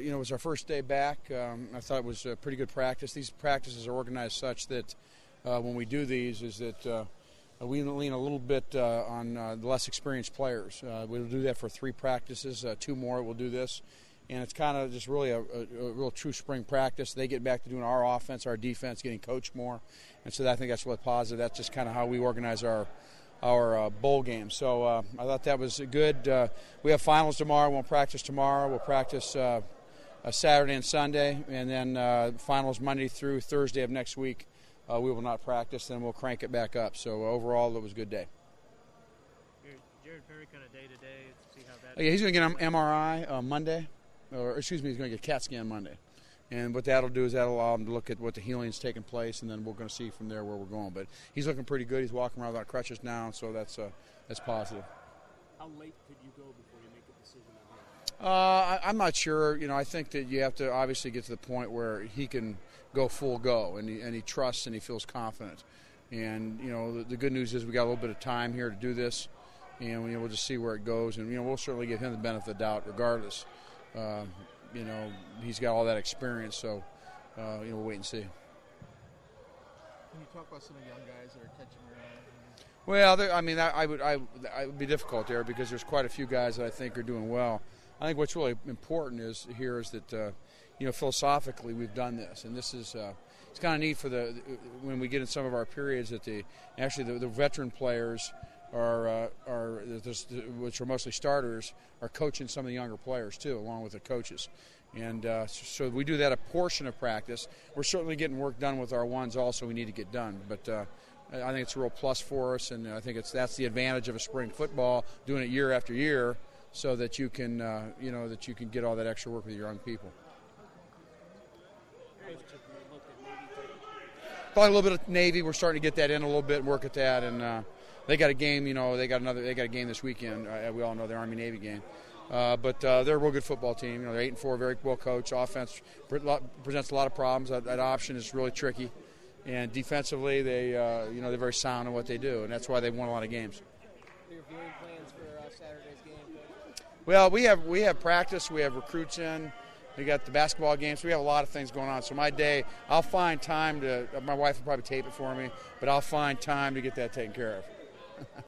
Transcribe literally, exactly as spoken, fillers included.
you know, it was our first day back. Um, I thought it was a pretty good practice. These practices are organized such that uh, when we do these is that uh, we lean a little bit uh, on uh, the less experienced players. Uh, we'll do that for three practices. Uh, two more we'll do this. And it's kind of just really a, a, a real true spring practice. They get back to doing our offense, our defense, getting coached more. And so I think that's really positive. That's just kind of how we organize our our uh, bowl game. So uh, I thought that was good. Uh, we have finals tomorrow. We'll practice tomorrow. We'll practice uh, uh, Saturday and Sunday. And then uh, finals Monday through Thursday of next week. Uh, we will not practice. Then we'll crank it back up. So overall, it was a good day. Jared Perry kind of day-to-day. See how that yeah, he's going to get an M R I uh, Monday. Or excuse me, he's going to get a CAT scan Monday. And what that'll do is that'll allow him to look at what the healing's taking place, and then we're going to see from there where we're going. But he's looking pretty good. He's walking around without crutches now, so that's uh, that's positive. How late could you go before you make a decision on him? Uh, I, I'm not sure. You know, I think that you have to obviously get to the point where he can go full go, and he, and he trusts and he feels confident. And, you know, the, the good news is we got a little bit of time here to do this, and you know, we'll just see where it goes. And, you know, we'll certainly give him the benefit of the doubt regardless. Uh, you know, he's got all that experience, so, uh, you know, we'll wait and see. Can you talk about some of the young guys that are catching around? Well, there, I mean, I, I would I, I would be difficult there because there's quite a few guys that I think are doing well. I think what's really important is here is that, uh, you know, philosophically we've done this, and this is uh, it's kind of neat for the when we get in some of our periods that the actually the, the veteran players are uh, are which are mostly starters are coaching some of the younger players too, along with the coaches, and uh, so we do that a portion of practice. We're certainly getting work done with our ones also we need to get done, but uh, I think it's a real plus for us, and I think it's that's the advantage of a spring football, doing it year after year, so that you can uh, you know that you can get all that extra work with your young people. Probably a little bit of Navy. We're starting to get that in a little bit and work at that, and. Uh, They got a game, you know. They got another. They got a game this weekend. Uh, we all know the Army Navy game, uh, but uh, they're a real good football team. You know, they're eight and four, very well coached. Offense presents a lot of problems. That, that option is really tricky, and defensively, they, uh, you know, they're very sound in what they do, and that's why they won a lot of games. Your viewing plans for uh, Saturday's game? Well, we have we have practice. We have recruits in. We got the basketball games. So we have a lot of things going on. So my day, I'll find time to. My wife will probably tape it for me, but I'll find time to get that taken care of.